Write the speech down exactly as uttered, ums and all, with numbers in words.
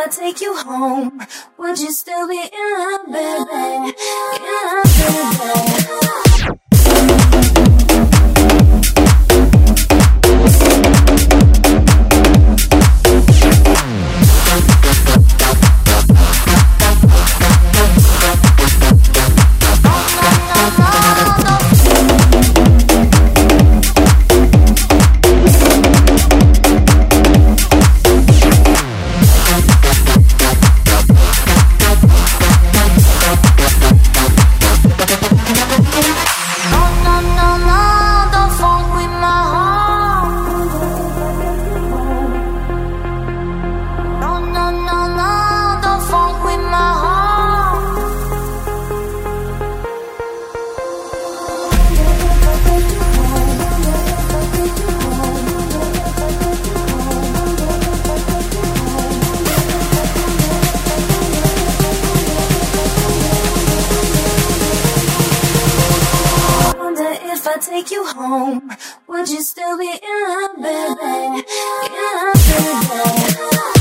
I take you home, would you still be in love, baby? In love, baby. If I take you home, would you still be in love, baby? In love, baby.